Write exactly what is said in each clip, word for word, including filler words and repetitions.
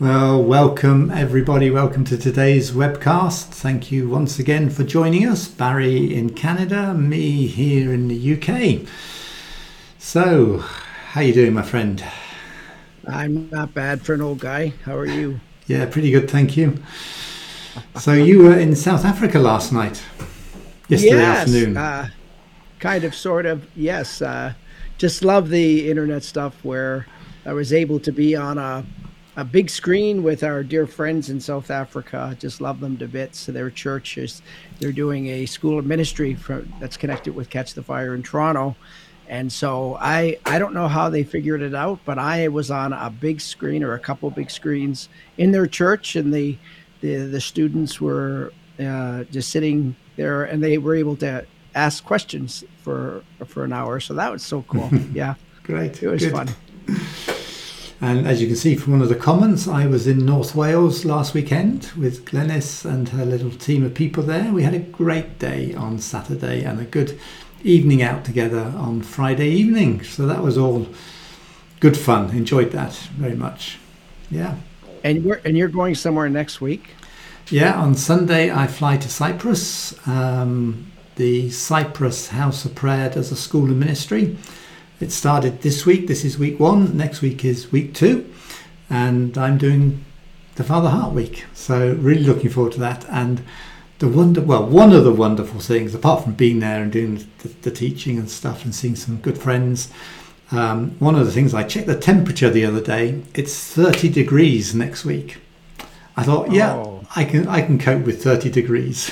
Well, welcome everybody. Welcome to today's webcast. Thank you once again for joining us. Barry in Canada, me here in the U K. So, how you doing, my friend? I'm not bad for an old guy. How are you? Yeah, pretty good, thank you. So you were in South Africa last night, yesterday yes, afternoon. Uh, kind of, sort of, yes. Uh, just love the internet stuff where I was able to be on a, a big screen with our dear friends in South Africa. Just love them to bits. Their church is, they're doing a school of ministry for, that's connected with Catch the Fire in Toronto. And so I, I don't know how they figured it out, but I was on a big screen or a couple big screens in their church, and the the, the students were uh, just sitting there, and they were able to ask questions for for an hour. So that was so cool. Yeah, Great. it was Good. fun. And as you can see from one of the comments, I was in North Wales last weekend with Glenys and her little team of people there. We had a great day on Saturday and a good evening out together on Friday evening. So that was all good fun. Enjoyed that very much. Yeah. And you're and you're going somewhere next week? Yeah, on Sunday I fly to Cyprus. Um, the Cyprus House of Prayer does a school of ministry. It started this week. This is week one. Next week is week two. And I'm doing the Father Heart Week. So really looking forward to that. And the wonder, well, one of the wonderful things, apart from being there and doing the, the teaching and stuff and seeing some good friends, um, one of the things, I checked the temperature the other day. It's thirty degrees next week. I thought, yeah, Oh. I can I can cope with thirty degrees.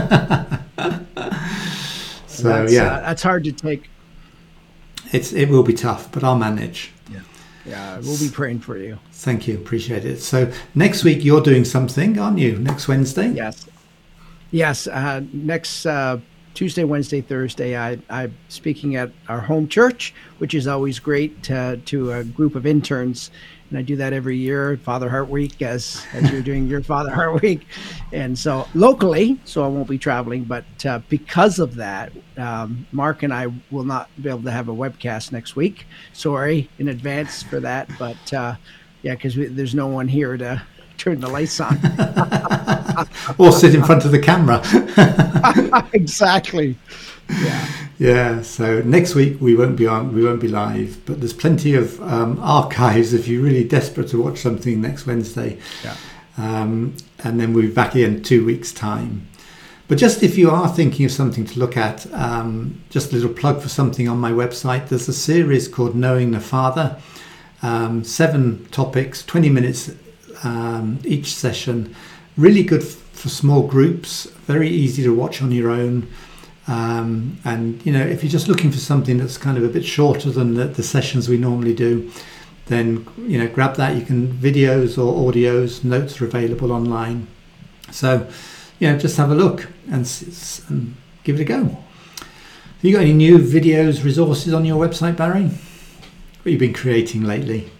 So that's, yeah, uh, that's hard to take. it's it will be tough, but I'll manage. Yeah, we'll be praying for you. Thank you, appreciate it. So next week you're doing something, aren't you? Next Wednesday? Yes. Yes. Uh, next uh, Tuesday, Wednesday, Thursday, I, I'm speaking at our home church, which is always great uh, to a group of interns. And I do that every year, Father Heart Week, as, as you're doing your Father Heart Week. And so locally, so I won't be traveling. But uh, because of that, um, Mark and I will not be able to have a webcast next week. Sorry in advance for that. But uh, yeah, because there's no one here to turn the lights on. Or sit in front of the camera. Exactly. Yeah. Yeah. So next week we won't be on. We won't be live. But there's plenty of um, archives if you're really desperate to watch something next Wednesday. Yeah. Um, and then we'll be back here in two weeks' time. But just if you are thinking of something to look at, um, just a little plug for something on my website. There's a series called Knowing the Father. Um, seven topics, twenty minutes um, each session. Really good f- for small groups. Very easy to watch on your own. Um, and, you know, if you're just looking for something that's kind of a bit shorter than the, the sessions we normally do, then, you know, grab that. You can, videos or audios, notes are available online. So, you know, just have a look and, s- and give it a go. Have you got any new videos, resources on your website, Barry? What have you been creating lately?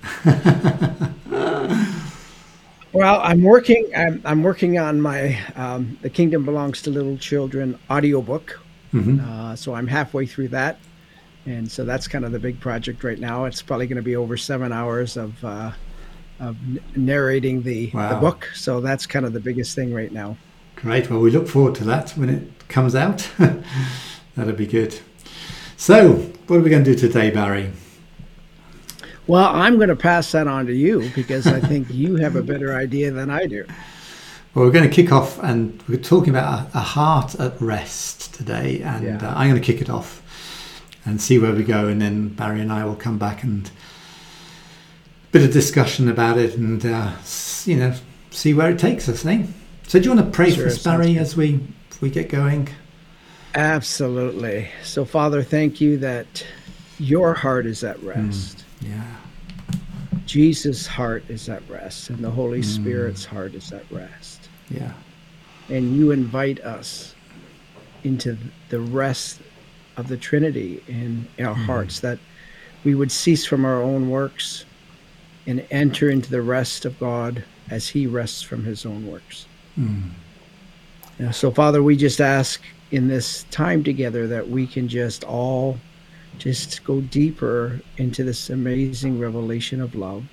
Well, I'm working. I'm, I'm working on my um, "The Kingdom Belongs to Little Children" audiobook. Mm-hmm. Uh, so I'm halfway through that, and so that's kind of the big project right now. It's probably going to be over seven hours of uh, of n- narrating the, the Wow. book. So that's kind of the biggest thing right now. Great. Well, we look forward to that when it comes out. That'll be good. So, what are we going to do today, Barry? Well, I'm going to pass that on to you because I think you have a better idea than I do. Well, we're going to kick off, and we're talking about a, a heart at rest today, and Yeah. uh, I'm going to kick it off and see where we go, and then Barry and I will come back and a bit of discussion about it, and uh, s- you know, see where it takes us, eh? So, do you want to pray Sure, for us, sounds Barry, good. as we we get going? Absolutely. So, Father, thank you that your heart is at rest. Yeah. Jesus' heart is at rest, and the Holy Spirit's heart is at rest. Yeah. And you invite us into the rest of the Trinity in our hearts, that we would cease from our own works and enter into the rest of God as he rests from his own works. Mm. Yeah, so, Father, we just ask in this time together that we can just all just go deeper into this amazing revelation of love,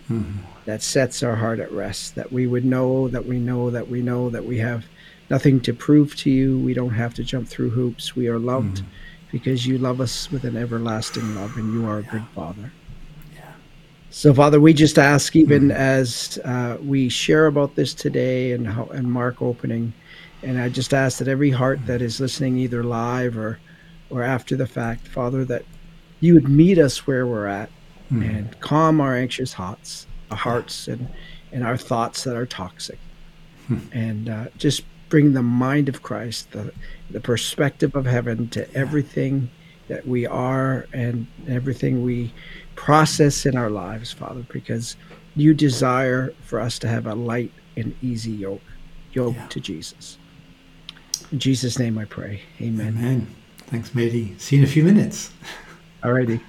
Mhm. that sets our heart at rest, that we would know that we know that we know that we have nothing to prove to you. We don't have to jump through hoops. We are loved Mhm. because you love us with an everlasting love, and you are a Yeah. good Father. Yeah. So, Father, we just ask, even Mhm. as uh, we share about this today and how and Mark opening, and I just ask that every heart that is listening, either live or or after the fact, Father, that you would meet us where we're at Mhm. and calm our anxious hearts, our Yeah. hearts, and and our thoughts that are toxic, Hmm. and uh, just bring the mind of Christ, the the perspective of heaven to Yeah. everything that we are and everything we process in our lives, Father, because you desire for us to have a light and easy yoke, yoke Yeah. to Jesus. In Jesus' name I pray. Amen. Amen. Thanks, matey. See you in a few minutes. Alrighty.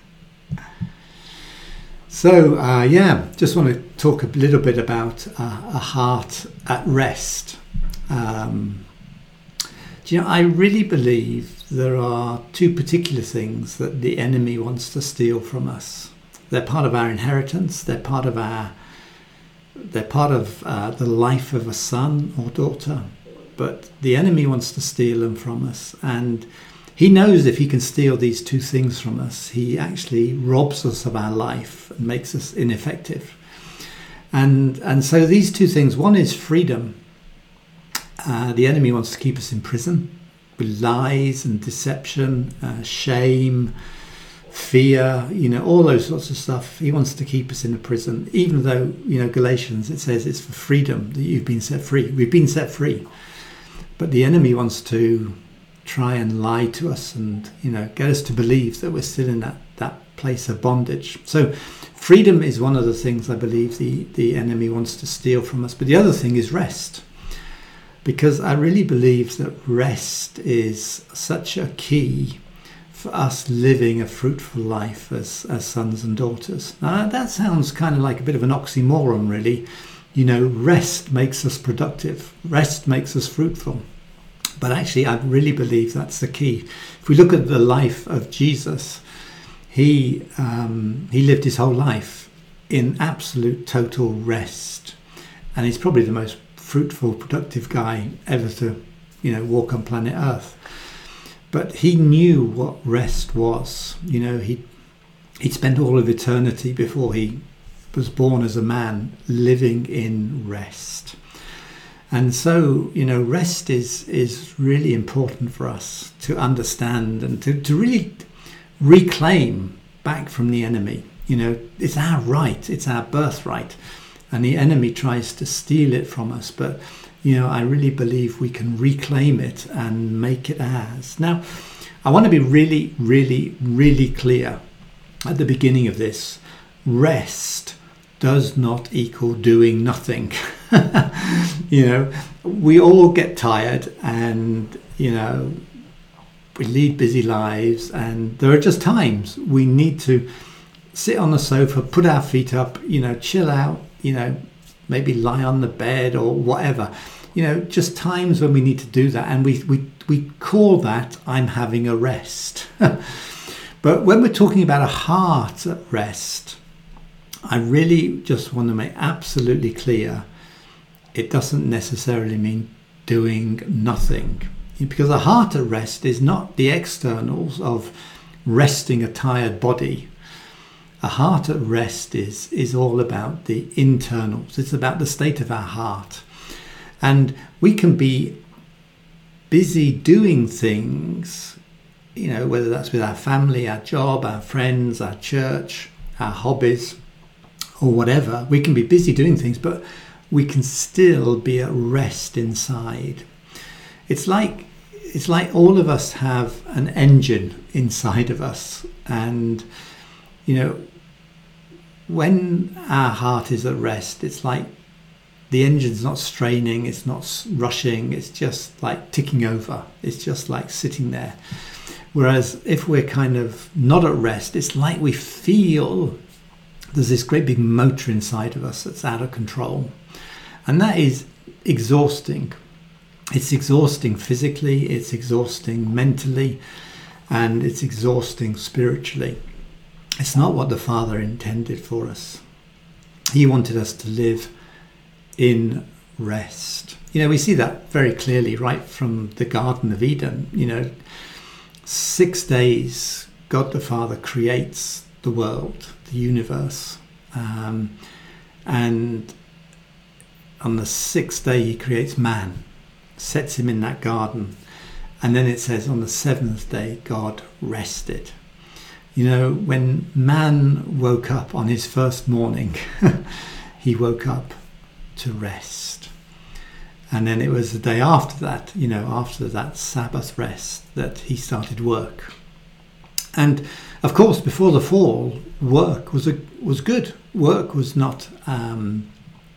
So, uh, yeah, just want to talk a little bit about uh, a heart at rest. Um, do you know, I really believe there are two particular things that the enemy wants to steal from us. They're part of our inheritance. They're part of our. They're part of uh, the life of a son or daughter. But the enemy wants to steal them from us, and he knows if he can steal these two things from us, he actually robs us of our life and makes us ineffective. And and so these two things, one is freedom. Uh, the enemy wants to keep us in prison with lies and deception, uh, shame, fear, you know, all those sorts of stuff. He wants to keep us in a prison, even though, you know, Galatians, it says it's for freedom that you've been set free. We've been set free. But the enemy wants to try and lie to us and, you know, get us to believe that we're still in that, that place of bondage. So freedom is one of the things I believe the, the enemy wants to steal from us. But the other thing is rest. Because I really believe that rest is such a key for us living a fruitful life as, as sons and daughters. Now, that sounds kind of like a bit of an oxymoron, really. You know, rest makes us productive. Rest makes us fruitful. But actually, I really believe that's the key. If we look at the life of Jesus, he um, he lived his whole life in absolute total rest. And he's probably the most fruitful, productive guy ever to, you know, walk on planet Earth. But he knew what rest was. You know, he he'd spent all of eternity before he was born as a man living in rest. And so, you know, rest is is really important for us to understand and to, to really reclaim back from the enemy. You know, it's our right, it's our birthright. And the enemy tries to steal it from us. But, you know, I really believe we can reclaim it and make it ours. Now, I want to be really, really, really clear at the beginning of this. Rest does not equal doing nothing. You know, we all get tired and, you know, we lead busy lives, and there are just times we need to sit on the sofa, put our feet up, you know, chill out, you know, maybe lie on the bed or whatever. You know, just times when we need to do that, and we we, we call that I'm having a rest. But when we're talking about a heart at rest, I really just want to make absolutely clear it doesn't necessarily mean doing nothing. Because a heart at rest is not the externals of resting a tired body. A heart at rest is, is all about the internals. It's about the state of our heart. And we can be busy doing things, you know, whether that's with our family, our job, our friends, our church, our hobbies, or whatever. We can be busy doing things, but we can still be at rest inside. It's like it's like all of us have an engine inside of us, and you know, when our heart is at rest, it's like the engine's not straining, it's not rushing, it's just like ticking over. It's just like sitting there. Whereas if we're kind of not at rest, it's like we feel there's this great big motor inside of us that's out of control. And that is exhausting. It's exhausting physically, it's exhausting mentally, and it's exhausting spiritually. It's not what the Father intended for us. He wanted us to live in rest. You know, we see that very clearly right from the Garden of Eden. You know, six days God the Father creates the world, the universe, um, and on the sixth day he creates man, sets him in that garden, and then it says on the seventh day God rested. You know, when man woke up on his first morning, he woke up to rest. And then it was the day after that, you know, after that Sabbath rest, that he started work. And of course, before the fall, work was a, was good. Work was not um,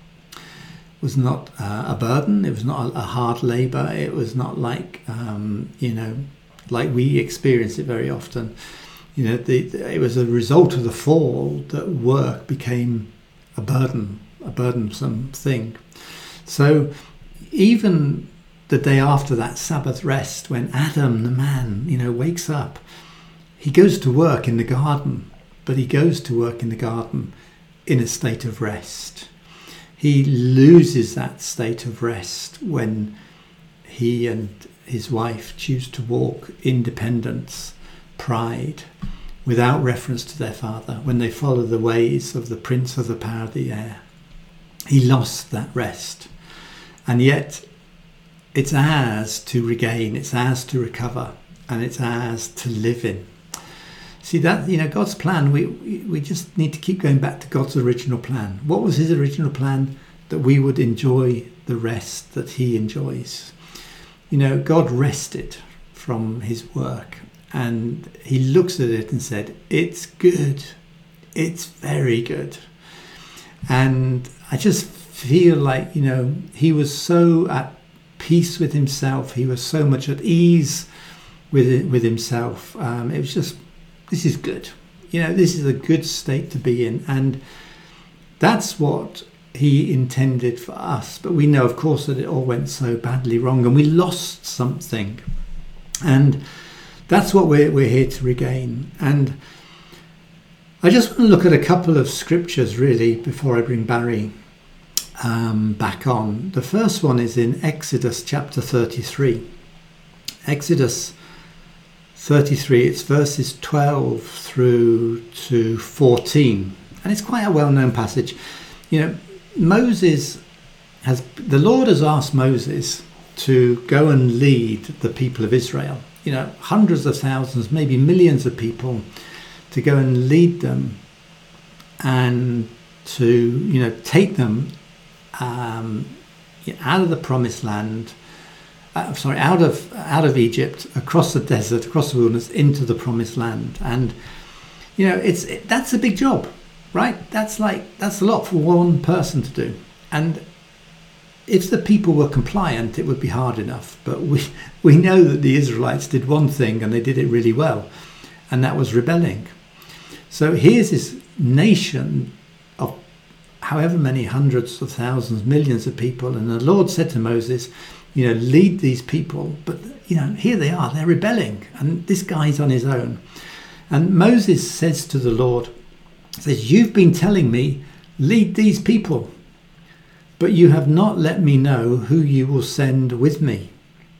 was not uh, a burden. It was not a, a hard labour. It was not like um, you know, like we experience it very often. You know, the, the, it was a result of the fall that work became a burden, a burdensome thing. So even the day after that Sabbath rest, when Adam, the man, you know, wakes up, he goes to work in the garden, but he goes to work in the garden in a state of rest. He loses that state of rest when he and his wife choose to walk independence, pride, without reference to their father, when they follow the ways of the prince of the power of the air. He lost that rest. And yet it's ours to regain, it's ours to recover, and it's ours to live in. See that, you know, God's plan, we we just need to keep going back to God's original plan. What was his original plan? That we would enjoy the rest that he enjoys. You know, God rested from his work, and he looks at it and said, it's good. It's very good. And I just feel like, you know, he was so at peace with himself. He was so much at ease with it, with himself. Um, it was just, this is good. You know, this is a good state to be in. And that's what he intended for us. But we know, of course, that it all went so badly wrong and we lost something. And that's what we're, we're here to regain. And I just want to look at a couple of scriptures, really, before I bring Barry um, back on. The first one is in Exodus chapter thirty-three. Exodus thirty-three, it's verses twelve through to fourteen. And it's quite a well-known passage. You know, Moses has, the Lord has asked Moses to go and lead the people of Israel. You know, hundreds of thousands, maybe millions of people, to go and lead them and to, you know, take them um, out of the promised land, uh, sorry, out of out of Egypt, across the desert, across the wilderness, into the promised land. And, you know, it's it, that's a big job, right? That's like, that's a lot for one person to do. And if the people were compliant, it would be hard enough. But we we know that the Israelites did one thing and they did it really well, and that was rebelling. So here's this nation of however many hundreds of thousands, millions of people, and the Lord said to Moses, you know, lead these people. But, you know, here they are, they're rebelling, and this guy's on his own. And Moses says to the Lord, says, you've been telling me, lead these people, but you have not let me know who you will send with me.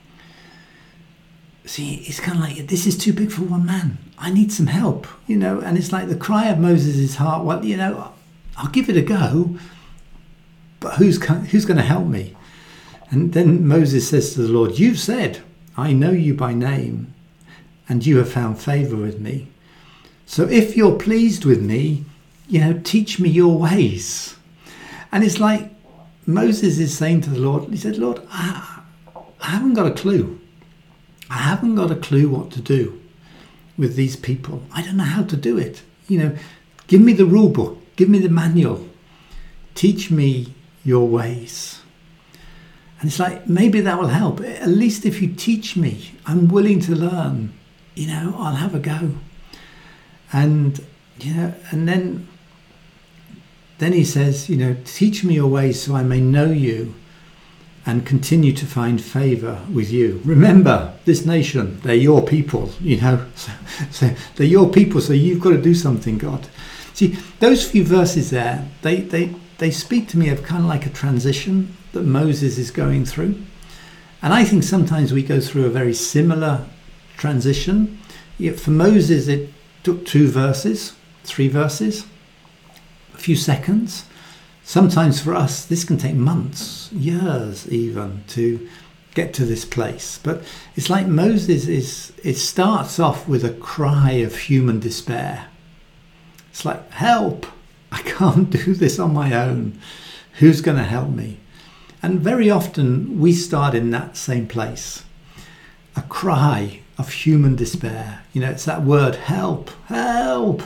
See, it's kind of like, this is too big for one man. I need some help, you know. And it's like the cry of Moses' heart, well, you know, I'll give it a go, but who's who's going to help me? And then Moses says to the Lord, you've said, I know you by name, and you have found favour with me. So if you're pleased with me, you know, teach me your ways. And it's like Moses is saying to the Lord, he said, Lord, I, I haven't got a clue. I haven't got a clue what to do with these people. I don't know how to do it. You know, give me the rule book. Give me the manual. Teach me your ways. And it's like, maybe that will help. At least if you teach me, I'm willing to learn. You know, I'll have a go. And, you know, and then, then he says, you know, teach me your ways so I may know you and continue to find favour with you. Remember, this nation, they're your people, you know. So, so they're your people, so you've got to do something, God. See, those few verses there, they, they, they speak to me of kind of like a transition that Moses is going through. And I think sometimes we go through a very similar transition. Yet for Moses, it took two verses, three verses, a few seconds. Sometimes for us, this can take months, years even, to get to this place. But it's like Moses is, it starts off with a cry of human despair. It's like, help, I can't do this on my own. Who's going to help me? And very often we start in that same place. A cry of human despair. You know, it's that word, help, help.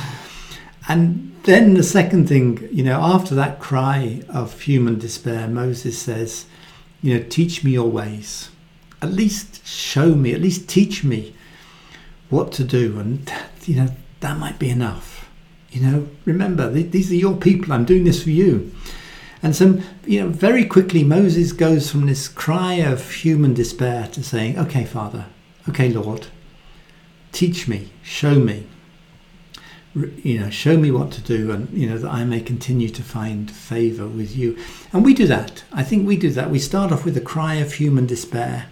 And then the second thing, you know, after that cry of human despair, Moses says, you know, teach me your ways. At least show me, at least teach me what to do. And, you know, that might be enough. You know, remember, these are your people. I'm doing this for you. And so, you know, very quickly Moses goes from this cry of human despair to saying, okay, Father, okay, Lord, teach me, show me, you know, show me what to do, and, you know, that I may continue to find favour with you. And we do that. I think we do that. We start off with a cry of human despair,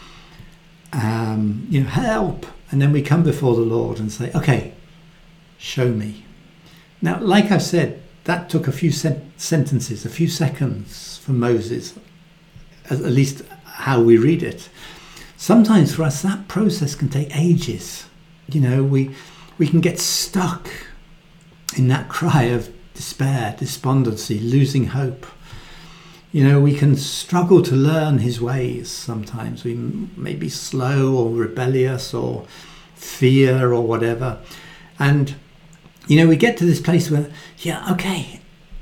um, you know, help. And then we come before the Lord and say, okay, show me. Now, like I've said, that took a few sen- sentences, a few seconds for Moses, at least how we read it. Sometimes for us, that process can take ages. You know, we we can get stuck in that cry of despair, despondency, losing hope. You know, we can struggle to learn his ways sometimes. We may be slow or rebellious or fear or whatever. And you know, we get to this place where, yeah, okay,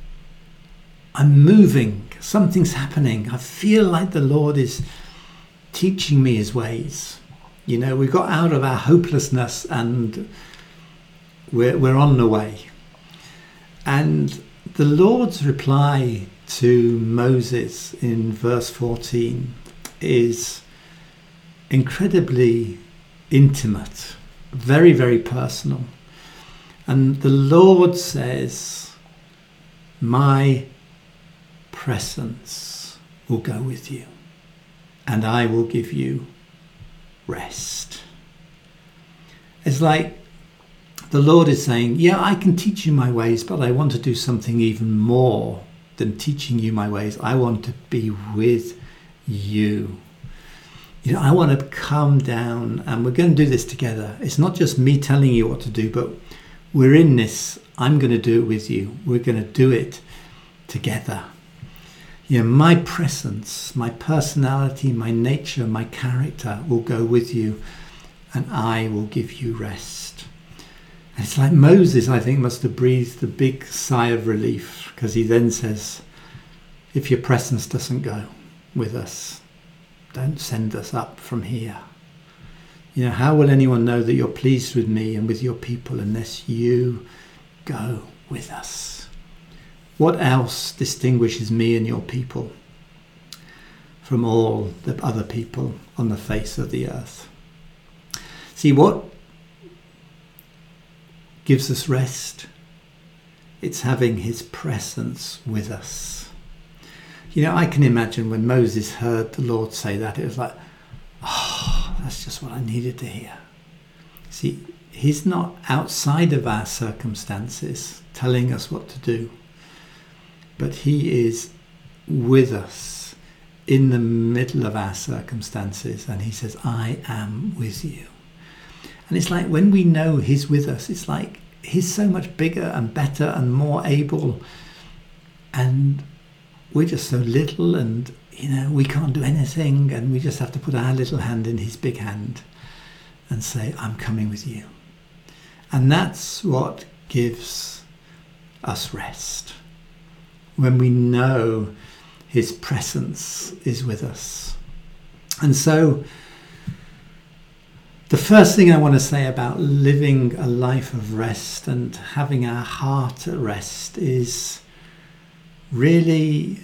I'm moving, something's happening. I feel like the Lord is teaching me his ways. You know, we got out of our hopelessness and we're, we're on the way. And the Lord's reply to Moses in verse fourteen is incredibly intimate, very, very personal. And the Lord says, my presence will go with you, and I will give you rest. It's like the Lord is saying, yeah, I can teach you my ways, but I want to do something even more than teaching you my ways. I want to be with you. You know, I want to come down, and we're going to do this together. It's not just me telling you what to do, but we're in this. I'm going to do it with you. We're going to do it together. You know, my presence, my personality, my nature, my character will go with you, and I will give you rest. And it's like Moses, I think, must have breathed a big sigh of relief, because he then says, if your presence doesn't go with us, don't send us up from here. You know, how will anyone know that you're pleased with me and with your people unless you go with us? What else distinguishes me and your people from all the other people on the face of the earth? See, what gives us rest? It's having his presence with us. You know, I can imagine when Moses heard the Lord say that, it was like, oh, that's just what I needed to hear. See, he's not outside of our circumstances telling us what to do, but he is with us in the middle of our circumstances, and he says, I am with you. And it's like when we know he's with us, it's like he's so much bigger and better and more able, and we're just so little, and you know, we can't do anything, and we just have to put our little hand in his big hand and say, I'm coming with you. And that's what gives us rest, when we know his presence is with us. And so the first thing I want to say about living a life of rest and having our heart at rest is really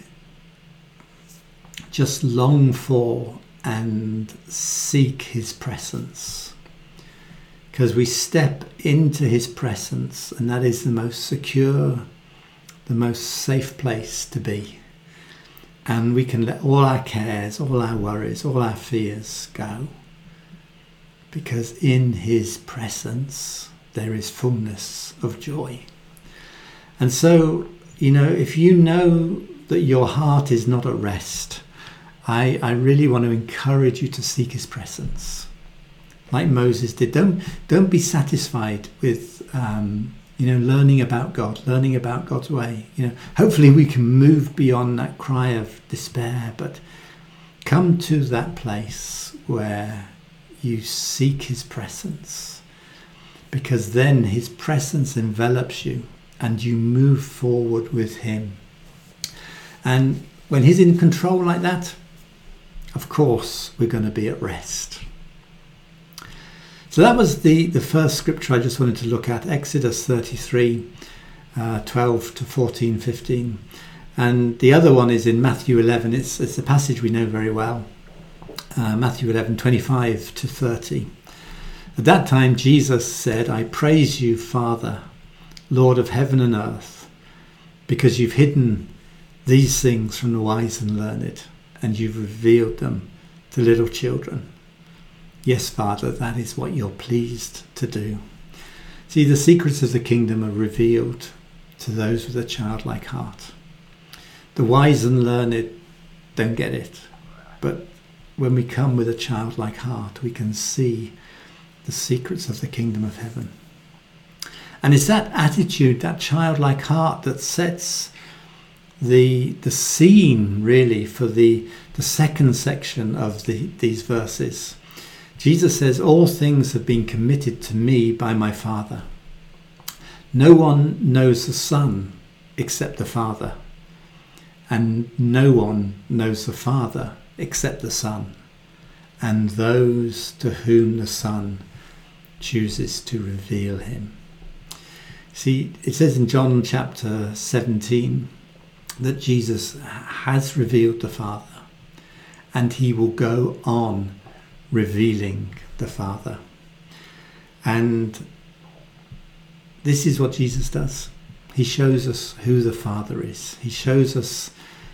just long for and seek his presence. because we step into his presence, and that is the most secure, the most safe place to be. And we can let all our cares, all our worries, all our fears go, because in his presence there is fullness of joy. And so, you know, if you know that your heart is not at rest, I, I really want to encourage you to seek his presence. Like Moses did. Don't, don't be satisfied with, um, you know, learning about God, learning about God's way. You know, hopefully we can move beyond that cry of despair, but come to that place where you seek his presence, because then his presence envelops you and you move forward with him. And when he's in control like that, of course, we're going to be at rest. So that was the, the first scripture I just wanted to look at, Exodus thirty-three, uh, twelve to fourteen, fifteen. And the other one is in Matthew eleven. It's, it's a passage we know very well. Uh, Matthew eleven, twenty-five to thirty. At that time, Jesus said, I praise you, Father, Lord of heaven and earth, because you've hidden these things from the wise and learned, and you've revealed them to little children. Yes, Father, that is what you're pleased to do. See, the secrets of the kingdom are revealed to those with a childlike heart. The wise and learned don't get it, but when we come with a childlike heart, we can see the secrets of the kingdom of heaven. And it's that attitude, that childlike heart, that sets the the scene really for the, the second section of the, these verses. Jesus says, all things have been committed to me by my Father. No one knows the Son except the Father, and no one knows the Father except the Son, and those to whom the Son chooses to reveal him. See, it says in John chapter seventeen that Jesus has revealed the Father, and he will go on revealing the Father. And this is what Jesus does. He shows us who the Father is. He shows us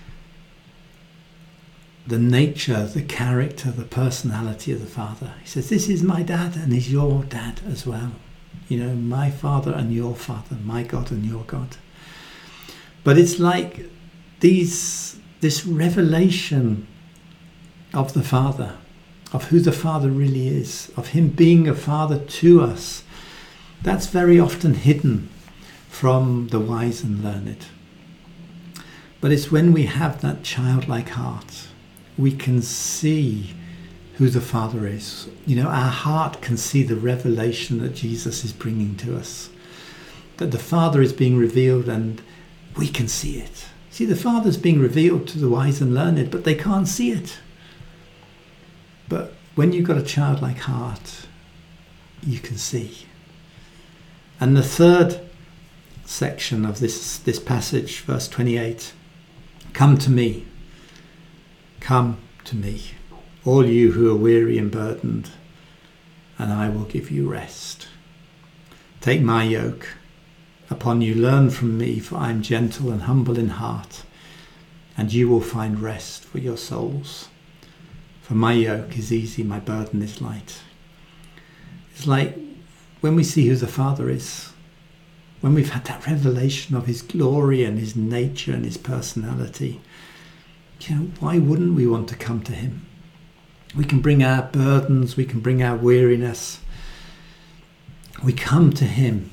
the nature, the character, the personality of the Father. He says, this is my dad and he's your dad as well. You know, my Father and your Father, my God and your God. But it's like these, this revelation of the Father, of who the Father really is, of him being a father to us, that's very often hidden from the wise and learned. But it's when we have that childlike heart, we can see who the Father is. You know, our heart can see the revelation that Jesus is bringing to us, that the Father is being revealed and we can see it. See, the Father's being revealed to the wise and learned, but they can't see it. But when you've got a childlike heart, you can see. And the third section of this, this passage, verse twenty-eight, come to me, come to me, all you who are weary and burdened, and I will give you rest. Take my yoke upon you, learn from me, for I am gentle and humble in heart, and you will find rest for your souls. For my yoke is easy, my burden is light. It's like when we see who the Father is, when we've had that revelation of his glory and his nature and his personality, you know, why wouldn't we want to come to him? We can bring our burdens, we can bring our weariness. We come to him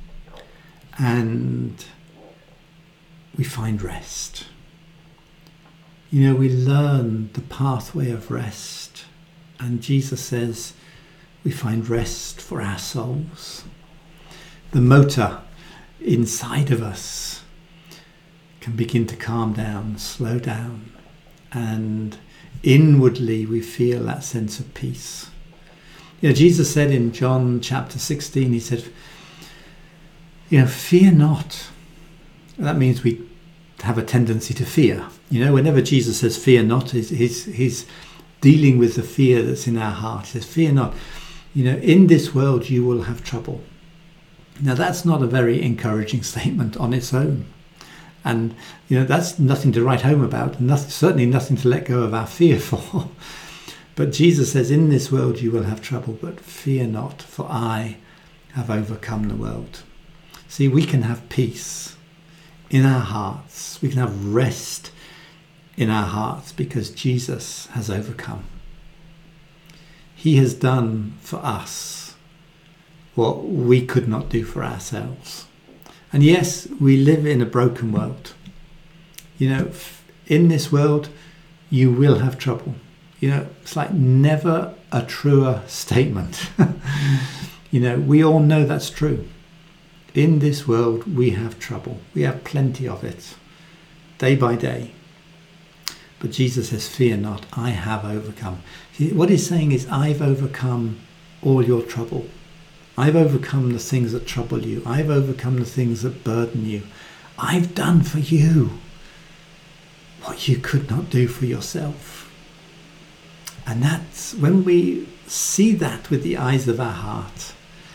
and we find rest. You know, we learn the pathway of rest. And Jesus says we find rest for our souls. The motor inside of us can begin to calm down, slow down, and inwardly we feel that sense of peace. You know, Jesus said in John chapter sixteen, he said, you know, fear not. That means we have a tendency to fear. You know, whenever Jesus says fear not, he's, he's, he's dealing with the fear that's in our heart. He says, fear not. You know, in this world you will have trouble. Now that's not a very encouraging statement on its own. And, you know, that's nothing to write home about, nothing, certainly nothing to let go of our fear for. But Jesus says, in this world you will have trouble, but fear not, for I have overcome the world. See, we can have peace in our hearts. We can have rest in our hearts because Jesus has overcome. He has done for us what we could not do for ourselves. And yes, we live in a broken world. You know, in this world, you will have trouble. You know, it's like never a truer statement. You know, we all know that's true. In this world, we have trouble. We have plenty of it, day by day. But Jesus says, fear not, I have overcome. See, what he's saying is, I've overcome all your trouble. I've overcome the things that trouble you. I've overcome the things that burden you. I've done for you what you could not do for yourself. And that's when we see that with the eyes of our heart,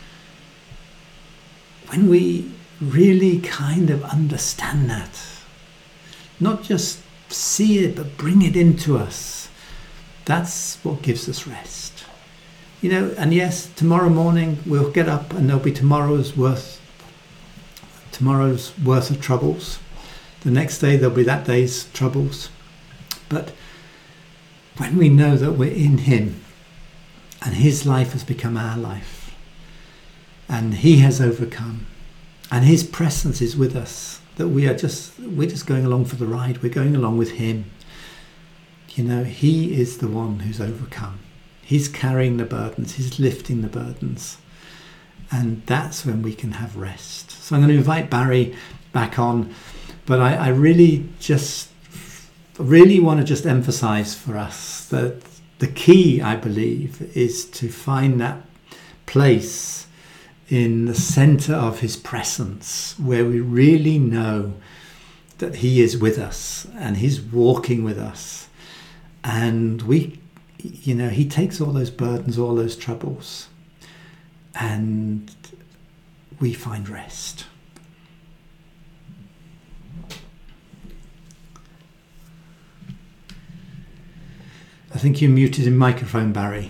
when we really kind of understand that, not just see it, but bring it into us, that's what gives us rest. You know, and yes, tomorrow morning we'll get up and there'll be tomorrow's worth, tomorrow's worth of troubles. The next day there'll be that day's troubles. But when we know that we're in him and his life has become our life and he has overcome and his presence is with us, that we are just, we're just going along for the ride. We're going along with him. You know, he is the one who's overcome. He's carrying the burdens. He's lifting the burdens. And that's when we can have rest. So I'm going to invite Barry back on. But I, I really just, really want to just emphasize for us that the key, I believe, is to find that place in the center of his presence where we really know that he is with us and he's walking with us. And we You know, he takes all those burdens, all those troubles, and we find rest. I think you muted your microphone, Barry.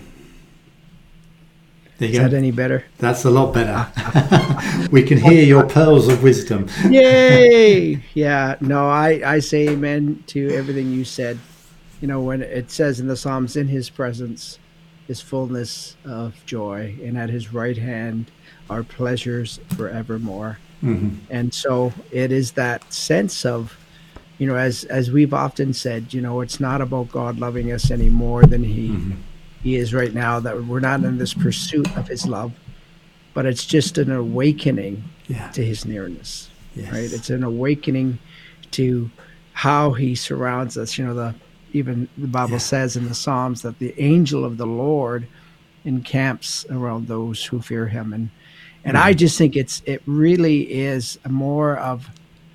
There you Is go. that any better? That's a lot better. We can hear your pearls of wisdom. Yay! Yeah, no, I, I say amen to everything you said. You know, when it says in the Psalms, in his presence is fullness of joy, and at his right hand are pleasures forevermore. Mm-hmm. And so it is that sense of, you know, as as we've often said, you know, it's not about God loving us any more than he mm-hmm. he is right now, that we're not in this pursuit of his love, but it's just an awakening yeah. to his nearness, yes. right? It's an awakening to how he surrounds us. You know, the even the Bible yeah. says in the Psalms that the angel of the Lord encamps around those who fear him. And and mm-hmm. I just think it's it really is more of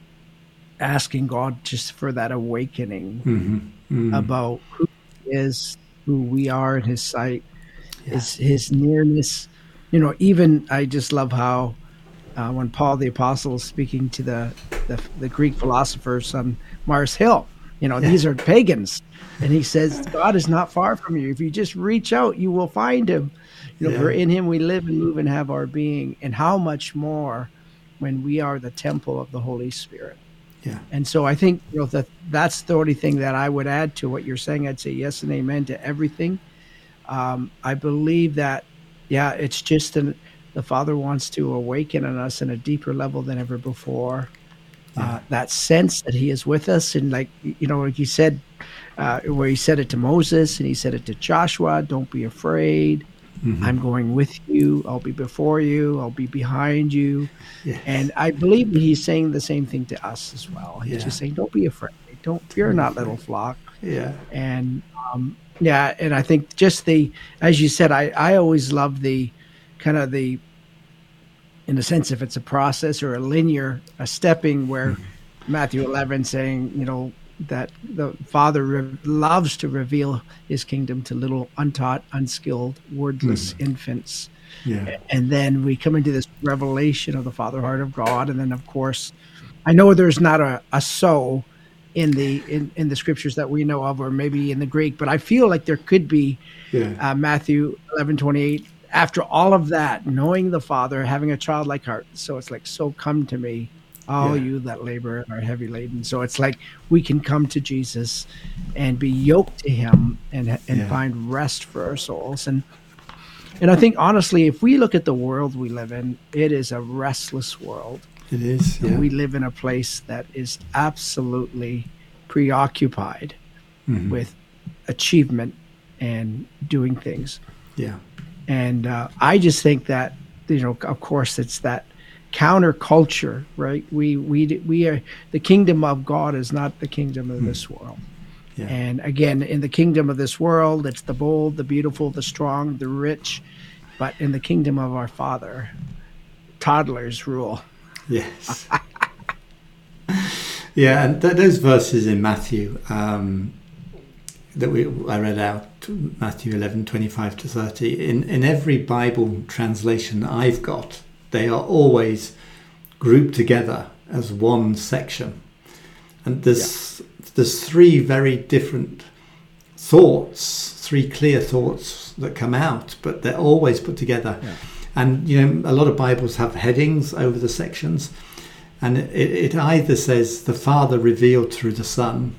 asking God just for that awakening mm-hmm. Mm-hmm. about who he is, who we are in his sight, yeah. his, his nearness. You know, even I just love how uh, when Paul the Apostle is speaking to the, the, the Greek philosophers on Mars Hill, you know, yeah. these are pagans. And he says, God is not far from you. If you just reach out, you will find him. You know, yeah. for in him we live and move and have our being. And how much more when we are the temple of the Holy Spirit. Yeah. And so I think, you know, that that's the only thing that I would add to what you're saying. I'd say yes and amen to everything. Um, I believe that, yeah, it's just an, the Father wants to awaken in us in a deeper level than ever before. Yeah. Uh, that sense that he is with us. And like, you know, like you said, uh, where he said it to Moses and he said it to Joshua, don't be afraid. Mm-hmm. I'm going with you. I'll be before you. I'll be behind you. Yes. And I believe he's saying the same thing to us as well. He's yeah. just saying, don't be afraid. Don't fear not, little flock. Yeah. And um, yeah, and I think just the, as you said, I, I always love the kind of the, in a sense, if it's a process or a linear, a stepping where mm-hmm. Matthew eleven saying, you know, that the Father re- loves to reveal his kingdom to little untaught, unskilled, wordless Mm. infants. Yeah. And then we come into this revelation of the Father heart of God. And then, of course, I know there's not a, a so in the in, in the scriptures that we know of, or maybe in the Greek, but I feel like there could be Yeah. uh, Matthew eleven twenty-eight. After all of that, knowing the Father, having a childlike heart. So it's like, so come to me, all Yeah. you that labor and are heavy laden. So it's like we can come to Jesus and be yoked to him and and Yeah. find rest for our souls. And and I think honestly, if we look at the world we live in, it is a restless world. It is. Yeah. We live in a place that is absolutely preoccupied Mhm. with achievement and doing things. Yeah. And uh, I just think that, you know, of course, it's that counterculture, right? We we we are the kingdom of God is not the kingdom of this world. Yeah. And again, in the kingdom of this world, it's the bold, the beautiful, the strong, the rich. But in the kingdom of our Father, toddlers rule. Yes. Yeah, and th- those verses in Matthew um, that we I read out, Matthew eleven twenty-five to thirty. In in every Bible translation I've got, they are always grouped together as one section, and there's yeah. there's three very different thoughts, three clear thoughts that come out, but they're always put together. Yeah. And you know, a lot of Bibles have headings over the sections, and it, it either says the Father revealed through the Son,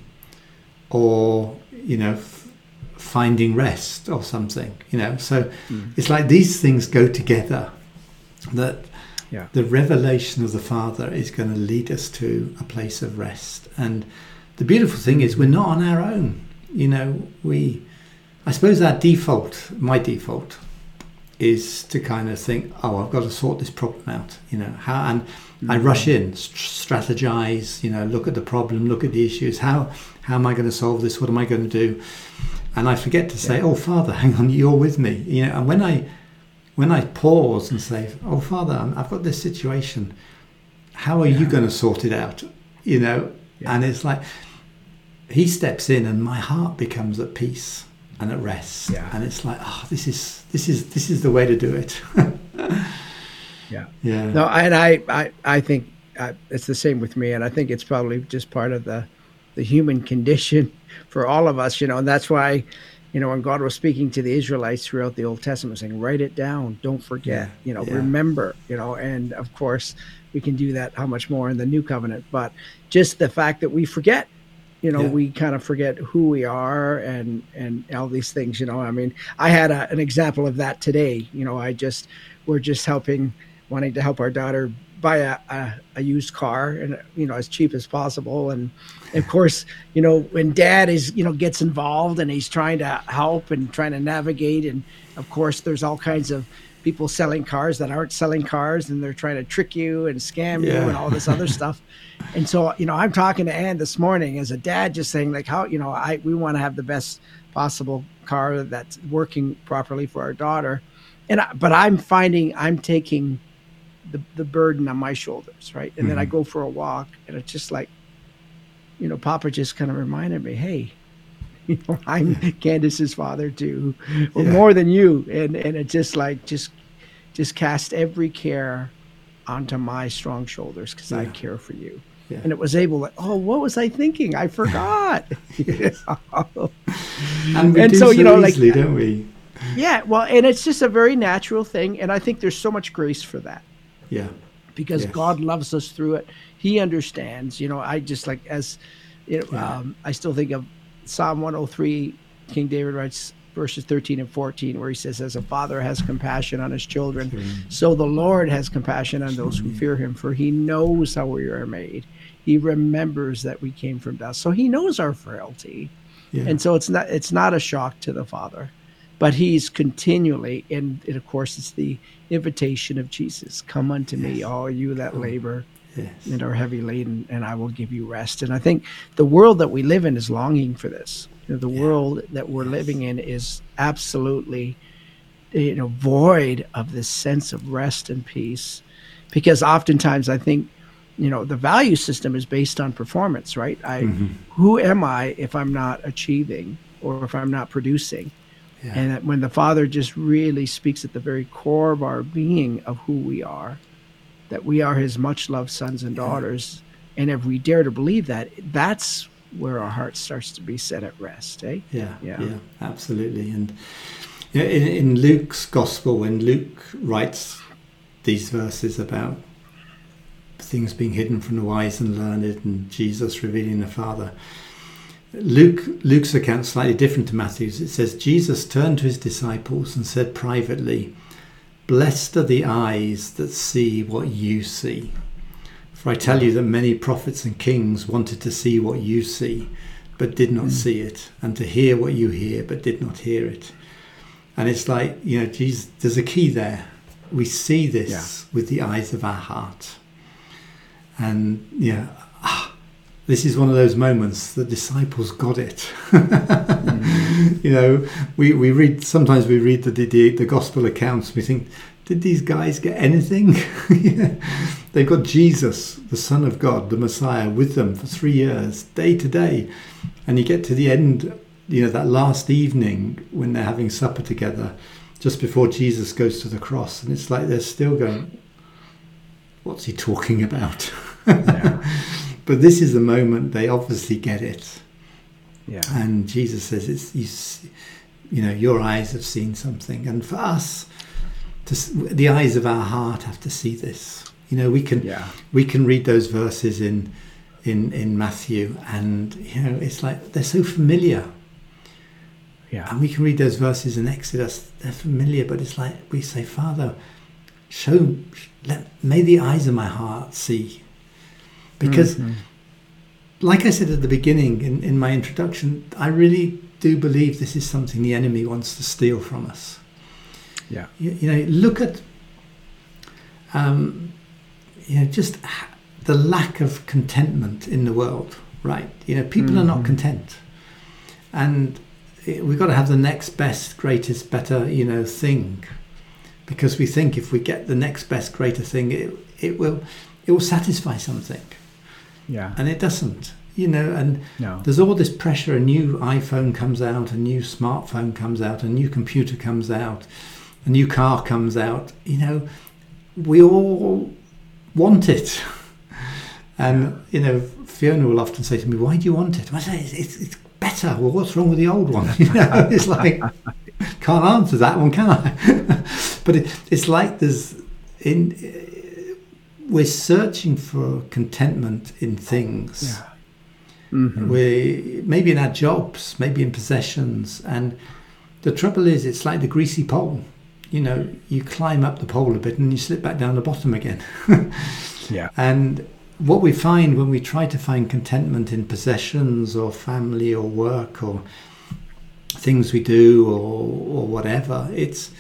or you know, f- finding rest or something. You know, so mm. it's like these things go together. That yeah. the revelation of the Father is going to lead us to a place of rest. And the beautiful thing is, we're not on our own. You know, we. I suppose our default, my default, is to kind of think, oh, I've got to sort this problem out, you know, how, and mm-hmm. I rush in, st- strategize, you know, look at the problem, look at the issues, how, how am I going to solve this? What am I going to do? And I forget to say, yeah. oh, Father, hang on, you're with me, you know, and when I, when I pause and say, oh, Father, I've got this situation, how are yeah. you going to sort it out? You know, yeah. and it's like, he steps in and my heart becomes at peace and at rest, yeah. and it's like, oh, this is this is this is the way to do it. yeah, yeah. No, and I I I think uh, it's the same with me, and I think it's probably just part of the the human condition for all of us, you know, and that's why, you know, when God was speaking to the Israelites throughout the Old Testament, saying, write it down, don't forget, yeah. you know, yeah. remember, you know, and of course we can do that how much more in the New Covenant, but just the fact that we forget. You know, yeah. we kind of forget who we are and, and all these things, you know, I mean, I had a, an example of that today. You know, I just, we're just helping, wanting to help our daughter buy a, a, a used car and, you know, as cheap as possible. And of course, you know, when dad is, you know, gets involved and he's trying to help and trying to navigate. And of course, there's all kinds of people selling cars that aren't selling cars and they're trying to trick you and scam yeah. you and all this other stuff. And so, you know, I'm talking to Ann this morning as a dad, just saying like how, you know, I, we want to have the best possible car that's working properly for our daughter. And, I, but I'm finding I'm taking the, the burden on my shoulders. Right. And mm-hmm. then I go for a walk and it's just like, you know, Papa just kind of reminded me, hey, you know, I'm Candace's father too, or yeah. more than you. And, and it just like, just, just cast every care onto my strong shoulders because yeah. I care for you. Yeah. And it was able to, oh, what was I thinking? I forgot. and we and do so, so you know, easily, like, don't we? Yeah. Well, and it's just a very natural thing. And I think there's so much grace for that. Yeah. Because yes. God loves us through it. He understands, you know, I just like, as, you know, yeah. um, I still think of Psalm one oh three, King David writes, verses thirteen and fourteen, where he says, as a father has compassion on his children, mm-hmm. so the Lord has compassion on those who fear him, for he knows how we are made. He remembers that we came from dust. So he knows our frailty. Yeah. And so it's not it's not a shock to the Father. But he's continually, and, and of course it's the invitation of Jesus, come unto yes. me, all you that labor yes. and are heavy laden, and I will give you rest. And I think the world that we live in is longing for this. You know, the yeah. world that we're yes. living in is absolutely, you know, void of this sense of rest and peace, because oftentimes I think you know, the value system is based on performance, right? I, Mm-hmm. who am I if I'm not achieving or if I'm not producing? Yeah. And that when the Father just really speaks at the very core of our being of who we are, that we are his much loved sons and daughters. And if we dare to believe that, that's where our heart starts to be set at rest, eh? Yeah, Yeah. yeah, absolutely. And yeah, in, in Luke's gospel, when Luke writes these verses about things being hidden from the wise and learned and Jesus revealing the Father, Luke Luke's account is slightly different to Matthew's. It says, Jesus turned to his disciples and said privately, "Blessed are the eyes that see what you see. For I tell you that many prophets and kings wanted to see what you see, but did not mm. see it, and to hear what you hear, but did not hear it." And it's like, you know, Jesus, there's a key there. We see this yeah. with the eyes of our heart. And, yeah, ah, this is one of those moments the disciples got it. mm-hmm. You know, we, we read, sometimes we read the, the, the gospel accounts, we think, did these guys get anything? yeah. They've got Jesus, the Son of God, the Messiah, with them for three years, day to day. And you get to the end, you know, that last evening when they're having supper together, just before Jesus goes to the cross. And it's like they're still going, what's he talking about? Yeah. But this is the moment they obviously get it. Yeah. And Jesus says, "It's you, see, you know, your eyes have seen something." And for us, to, the eyes of our heart have to see this. You know, we can yeah. we can read those verses in in in Matthew, and you know, it's like they're so familiar. Yeah. And we can read those verses in Exodus; they're familiar, but it's like we say, "Father, show, let, may the eyes of my heart see." Because, mm-hmm. like I said at the beginning in, in my introduction, I really do believe this is something the enemy wants to steal from us. Yeah. You, you know, look at, um, you know, just the lack of contentment in the world, right? You know, people mm-hmm. are not content. And we've got to have the next best, greatest, better, you know, thing. Because we think if we get the next best, greater thing, it, it will it will satisfy something. Yeah. And it doesn't, you know, and no. there's all this pressure. A new iPhone comes out, a new smartphone comes out, a new computer comes out, a new car comes out. You know, we all want it. And, you know, Fiona will often say to me, "Why do you want it?" I say, it's, it's, it's better. Well, what's wrong with the old one? You know, it's like, can't answer that one, can I? But it, it's like there's, in we're searching for contentment in things. Yeah. Mm-hmm. We maybe in our jobs, maybe in possessions, and the trouble is, it's like the greasy pole. You know, you climb up the pole a bit and you slip back down the bottom again. Yeah. And what we find when we try to find contentment in possessions or family or work or things we do or or whatever, it's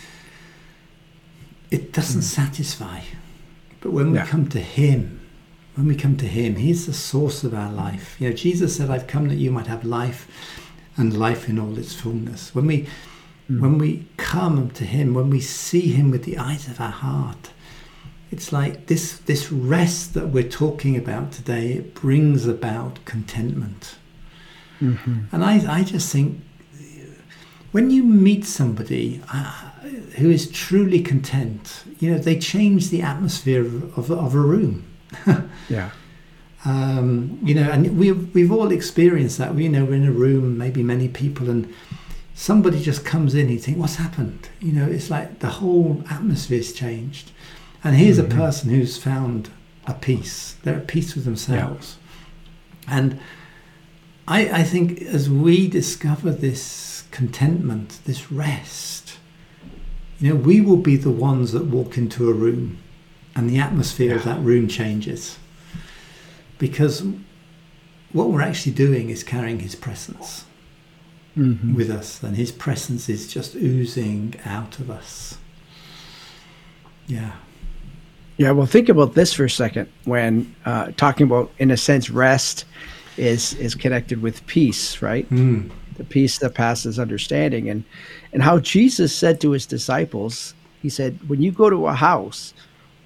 it doesn't mm. satisfy. But when we yeah. come to him, when we come to him, he's the source of our life. You know, Jesus said, "I've come that you might have life and life in all its fullness." When we mm. when we come to him, when we see him with the eyes of our heart, it's like this this rest that we're talking about today, it brings about contentment. Mm-hmm. And I, I just think when you meet somebody uh, who is truly content, you know, they change the atmosphere of, of, of a room. Yeah. Um, you know, and we've, we've all experienced that. We, you know, we're in a room, maybe many people, and somebody just comes in and you think, what's happened? You know, it's like the whole atmosphere's changed. And here's mm-hmm. a person who's found a peace. They're at peace with themselves. Yeah. And I, I think as we discover this contentment, this rest, you know, we will be the ones that walk into a room and the atmosphere yeah. of that room changes. Because what we're actually doing is carrying his presence mm-hmm. with us, and his presence is just oozing out of us. Yeah. Yeah, well, think about this for a second. When uh, talking about, in a sense, rest is is connected with peace, right? Mm. The peace that passes understanding, and and how Jesus said to his disciples, he said, when you go to a house,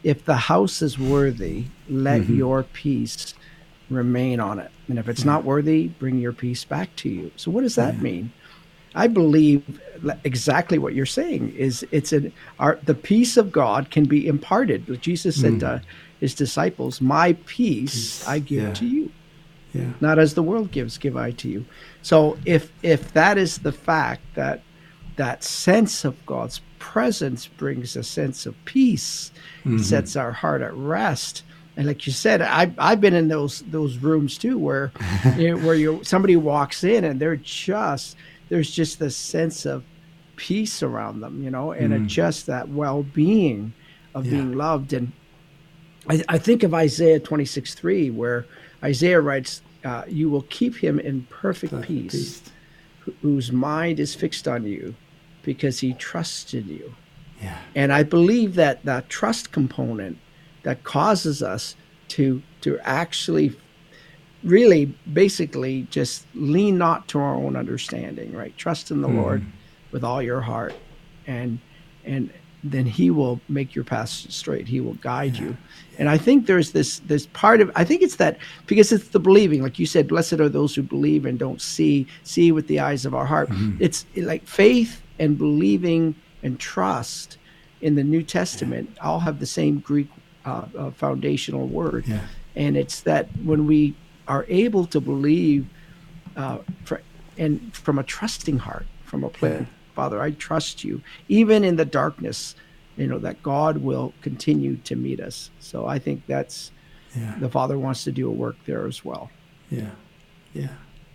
if the house is worthy, let Mm-hmm. your peace remain on it. And if it's Yeah. not worthy, bring your peace back to you. So what does that Yeah. mean? I believe exactly what you're saying is it's an our the peace of God can be imparted. Like Jesus said to his disciples, "My peace Peace. I give Yeah. to you, Yeah. not as the world gives, give I to you." So if if that is the fact that that sense of God's presence brings a sense of peace, Mm-hmm. sets our heart at rest. And like you said, I I've been in those those rooms too, where you know, where you somebody walks in and they're just there's just this sense of peace around them, you know, and Mm. it just that well-being of Yeah. being loved. And I, I think of Isaiah twenty-six three, where Isaiah writes, uh, "You will keep him in perfect Perfect peace, peace. wh- whose mind is fixed on you, because he trusts in you." Yeah. And I believe that that trust component that causes us to to actually really basically just lean not to our own understanding, right? Trust in the Lord with all your heart, and and then he will make your path straight. He will guide you. And I think there's this this part of I think it's that because it's the believing, like you said, blessed are those who believe and don't see, see with the eyes of our heart. It's like faith and believing and trust in the New Testament all have the same Greek uh, uh, foundational word. Yeah. And it's that when we are able to believe uh, for, and from a trusting heart, from a place, Yeah. Father, I trust you, even in the darkness, you know, that God will continue to meet us. So I think that's, Yeah. the Father wants to do a work there as well. Yeah. Yeah.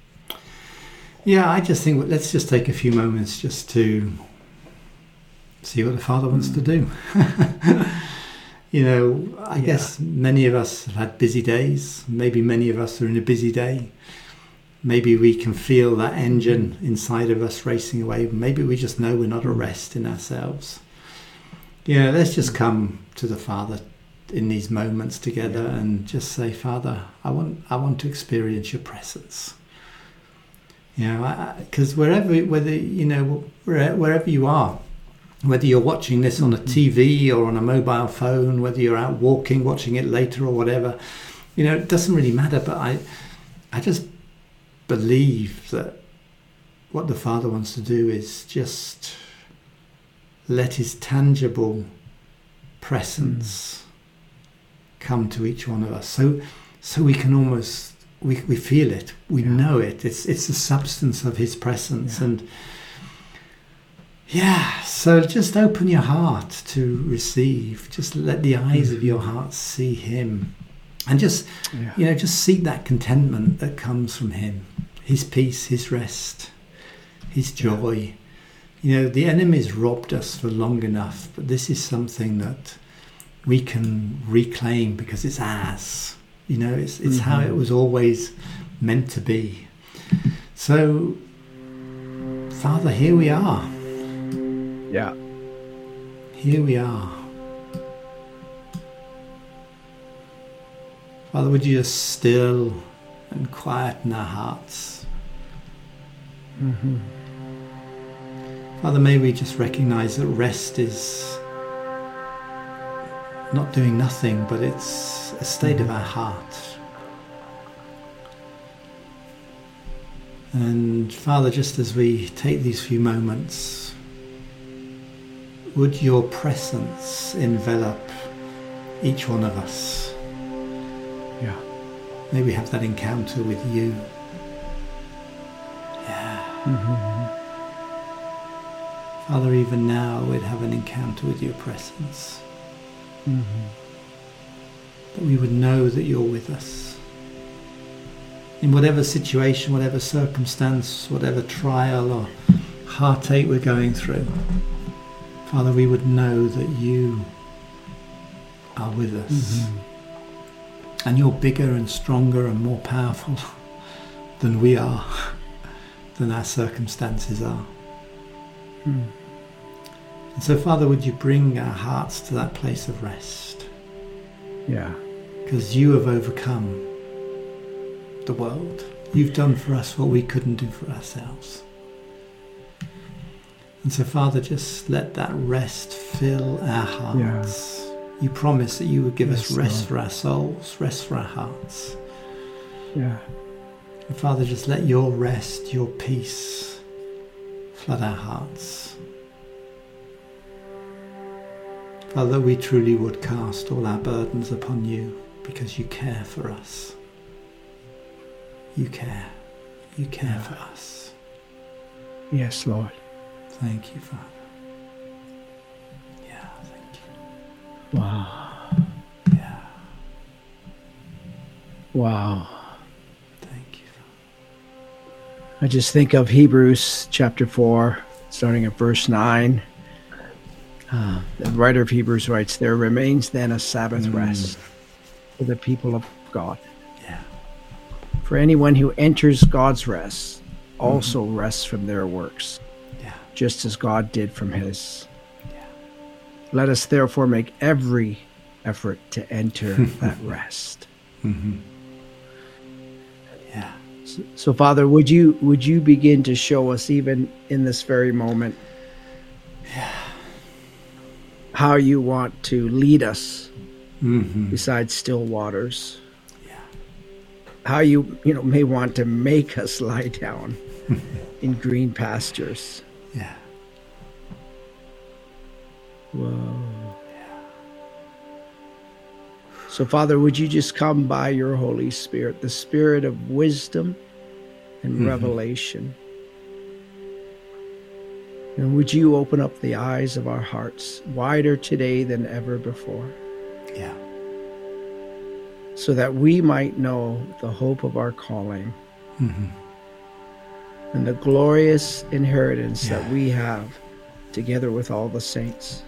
Yeah, I just think let's just take a few moments just to see what the Father wants to do. You know, I Yeah. guess many of us have had busy days. Maybe many of us are in a busy day. Maybe we can feel that engine inside of us racing away. Maybe we just know we're not at rest in ourselves. Yeah, let's just come to the Father in these moments together Yeah. and just say, Father, I want, I want to experience your presence. You know, because wherever, whether you know, where- wherever you are, whether you're watching this on a T V or on a mobile phone, whether you're out walking, watching it later or whatever, you know, it doesn't really matter. But I, I just believe that what the Father wants to do is just let his tangible presence come to each one of us. So, so we can almost, we, we feel it, we Yeah. know it. It's, it's the substance of his presence. Yeah. And yeah, so just open your heart to receive. Just let the eyes of your heart see him. And just, Yeah. you know, just seek that contentment that comes from him. His peace, his rest, his joy. You know, the enemy's robbed us for long enough, but this is something that we can reclaim because it's ours. You know, it's, it's how it was always meant to be. So, Father, here we are. Yeah. Here we are. Father, would you just still and quieten our hearts? Mm-hmm. Father, may we just recognize that rest is not doing nothing, but it's a state of our heart. And Father, just as we take these few moments, would your presence envelop each one of us? Yeah. May we have that encounter with you. Yeah. Mm-hmm. Father, even now we'd have an encounter with your presence. Mm-hmm. That we would know that you're with us. In whatever situation, whatever circumstance, whatever trial or heartache we're going through, Father, we would know that you are with us. Mm-hmm. And you're bigger and stronger and more powerful than we are, than our circumstances are. Mm. And so, Father, would you bring our hearts to that place of rest? Yeah. Because you have overcome the world. You've done for us what we couldn't do for ourselves. And so, Father, just let that rest fill our hearts You promised that you would give Yes, us rest Lord. for our souls, rest for our hearts. Yeah. And Father, just let your rest, your peace flood our hearts. Father, we truly would cast all our burdens upon you because you care for us. You care. You care Yeah. for us. Yes, Lord. Thank you, Father. Yeah, thank you. Wow. Yeah, Wow. thank you, Father. I just think of Hebrews chapter four, starting at verse nine. Uh, the writer of Hebrews writes, "There remains then a Sabbath Mm. rest for the people of God. Yeah, For anyone who enters God's rest also rests from their works, yeah, just as God did from his. yeah. Let us therefore make every effort to enter that rest." Mm-hmm. Yeah. So, so, Father, would you would you begin to show us, even in this very moment, how you want to lead us Mm-hmm. beside still waters? Yeah. How you you know may want to make us lie down in green pastures. Yeah. Whoa. So, Father, would you just come by your Holy Spirit, the Spirit of wisdom and Mhm. revelation? And would you open up the eyes of our hearts wider today than ever before, Yeah. so that we might know the hope of our calling Mm-hmm. and the glorious inheritance Yeah. that we have together with all the saints.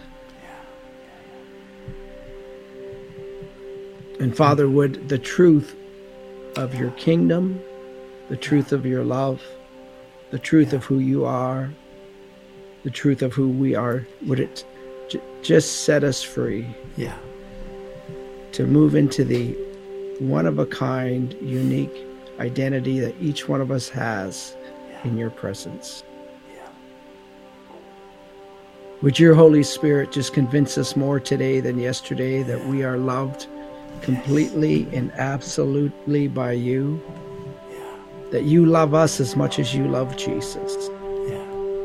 And Father, would the truth of your kingdom, the truth of your love, the truth of who you are, the truth of who we are, would it j- just set us free Yeah. to move into the one-of-a-kind, unique identity that each one of us has in your presence. Yeah. Would your Holy Spirit just convince us more today than yesterday that we are loved completely and absolutely by you, Yeah. that you love us as much as you love Jesus, Yeah.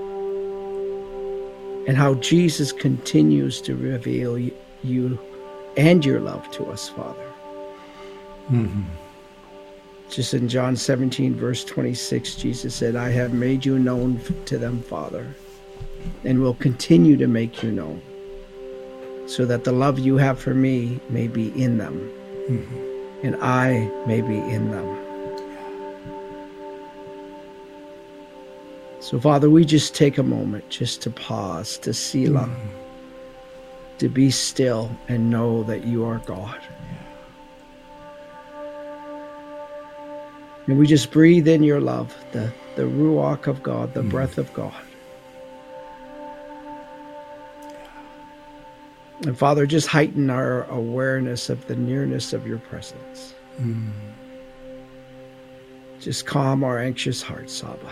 and how Jesus continues to reveal y- you and your love to us, Father. Mm-hmm. Just in John seventeen, verse twenty-six, Jesus said, "I have made you known to them, Father, and will continue to make you known, so that the love you have for me may be in them, Mm-hmm. and I may be in them." So, Father, we just take a moment just to pause, to Selah, to be still and know that you are God. And we just breathe in your love, the, the Ruach of God, the breath of God. And Father, just heighten our awareness of the nearness of your presence. Mm. Just calm our anxious hearts, Abba.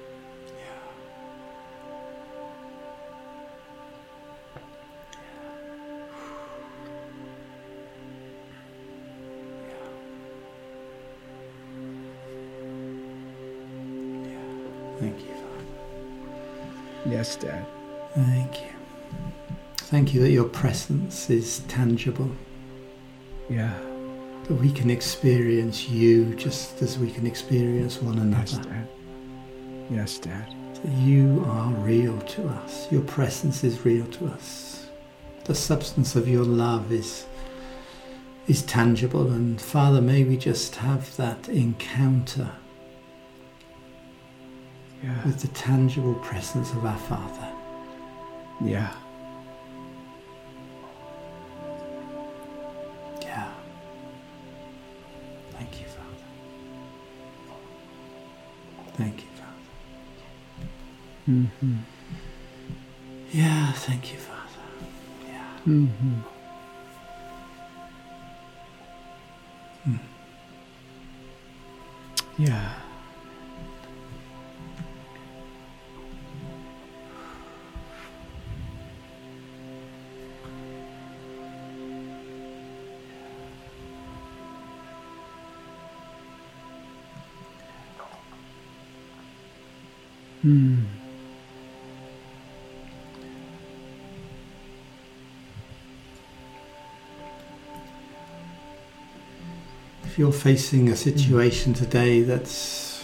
Thank you, Father. Yes, Dad. Thank you. Thank you that your presence is tangible, Yeah. that we can experience you just as we can experience one Yes, another. Dad. Yes, Dad. That you are real to us. Your presence is real to us. The substance of your love is is tangible, and Father, may we just have that encounter Yeah. with the tangible presence of our Father. Yeah. Yeah. Thank you, Father. Thank you, Father. Mm-hmm. Yeah, thank you, Father. Yeah. Mm-hmm. Mm. Yeah. Hmm. If you're facing a situation today that's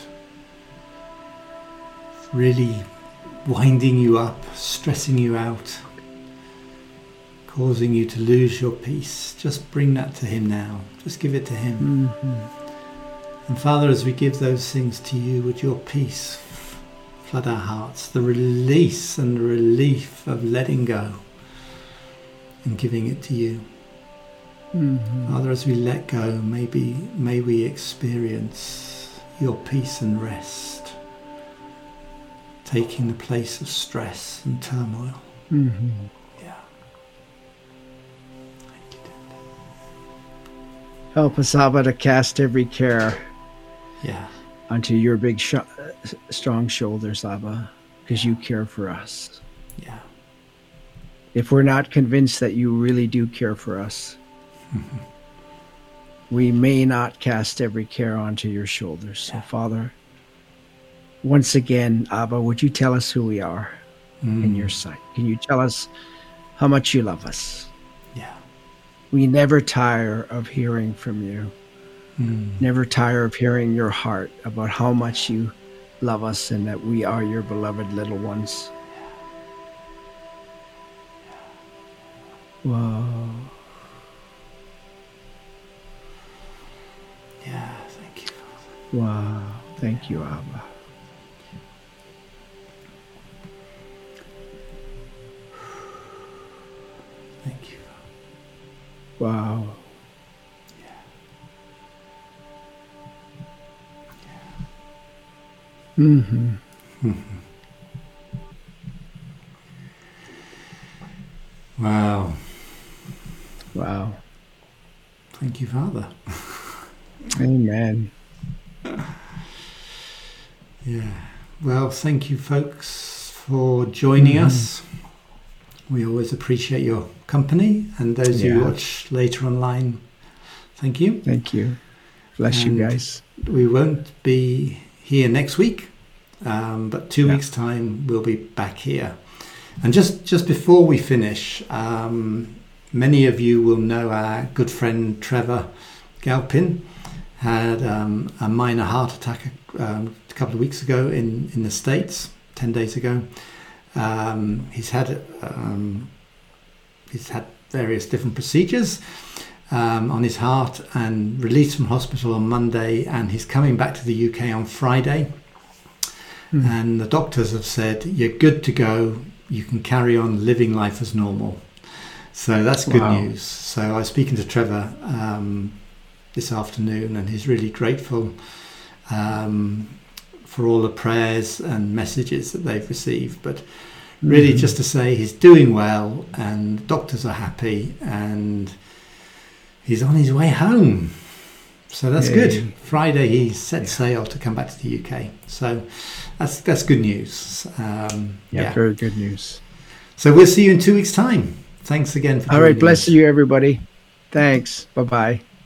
really winding you up, stressing you out, causing you to lose your peace, just bring that to Him now. Just give it to Him. Mm-hmm. And Father, as we give those things to you, would your peace flood our hearts, the release and the relief of letting go and giving it to you. Mm-hmm. Father, as we let go, maybe may we experience your peace and rest, taking the place of stress and turmoil. Mm-hmm. Yeah. Thank you, Dad. Help us, Abba, to cast every care Yeah. onto your big, sh- strong shoulders, Abba, because you care for us. Yeah. If we're not convinced that you really do care for us, Mm-hmm. we may not cast every care onto your shoulders. So, Yeah. Father, once again, Abba, would you tell us who we are Mm. in your sight? Can you tell us how much you love us? Yeah. We never tire of hearing from you. Mm. Never tire of hearing your heart about how much you love us and that we are your beloved little ones. Wow. Yeah. Thank you, Father. Wow. Thank you, Abba. Thank you. Wow. Mm-hmm. Wow. Wow. Thank you, Father. Amen. Yeah. Well, thank you, folks, for joining Mhm. us. We always appreciate your company, and those who Yeah. watch later online, thank you. Thank you. Bless you And guys. We won't be here next week, um, but two Yeah. weeks' time we'll be back here. And just, just before we finish, um, many of you will know our good friend Trevor Galpin had um, a minor heart attack um, a couple of weeks ago in, in the States, ten days ago. Um, he's had um, he's had various different procedures um, on his heart and released from hospital on Monday, and he's coming back to the U K on Friday. Mm. And the doctors have said, you're good to go. You can carry on living life as normal. So that's good Wow. news. So I was speaking to Trevor um, this afternoon, and he's really grateful um, for all the prayers and messages that they've received. But really Mhm. just to say he's doing well, and doctors are happy, and he's on his way home. So that's Yay. good. Friday he set Yeah. sail to come back to the U K. So that's that's good news. Um, Yeah, yeah. very good news. So we'll see you in two weeks' time. Thanks again for All joining right, bless us. you, everybody. Thanks. Bye-bye.